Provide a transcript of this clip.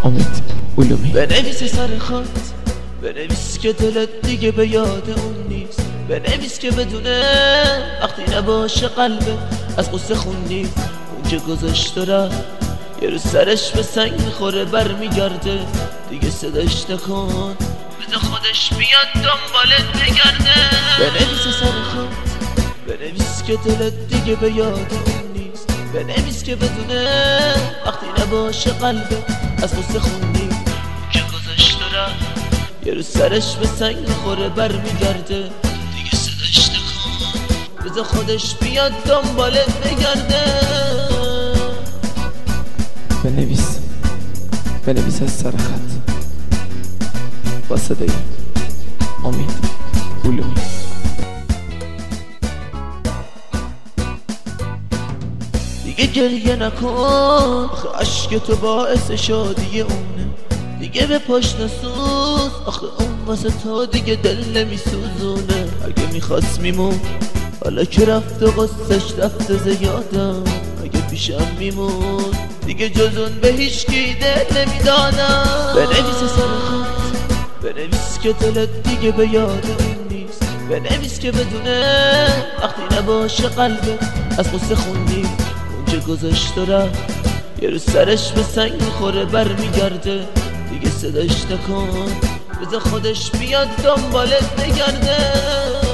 امید علومی. بنویس سر خط، بنویس که دلت دیگه به یاد اون نیست، بنویس که بدونه وقتی نباشه قلبه از قصه خون نیست. اونجا گذاشته رفت یه روز سرش به سنگ میخوره برمیگرده، دیگه صداش نکن بذار خودش بیاد دنبالت بگرده. بنویس سر خط، بنویس که دلت دیگه به یاد اون نیست، بنویس که بدونه وقتی نباشه قلبه از قصه خون نیست. اونجا گذاشته رفت یه روز سرش به سنگ میخوره برمیگرده، دیگه صداش نکن بذار خودش بیاد دنبالت بگرده. بنویس از سر خط با صدای امید علومی. دیگه گریه نکن آخه عشق تو باعث شادی اونه، دیگه به پاش نسوز آخه اون واسه تو دیگه دل نمیسوزونه. اگه میخواست میمون حالا که رفت و قصهش رفته زیادم، اگه پیشم میمون دیگه جز اون به هیچکی دل نمیدادم. بنویس سر خط، بنویس که دلت دیگه به یاد اون نیست، بنویس که بدونه وقتی نباشه قلبه از قصه خون نیست. اونجا گذاشته رفت یه روز سرش به سنگ میخوره برمیگرده، دیگه صداش نکن بذار خودش بیاد دنبالت بگرده.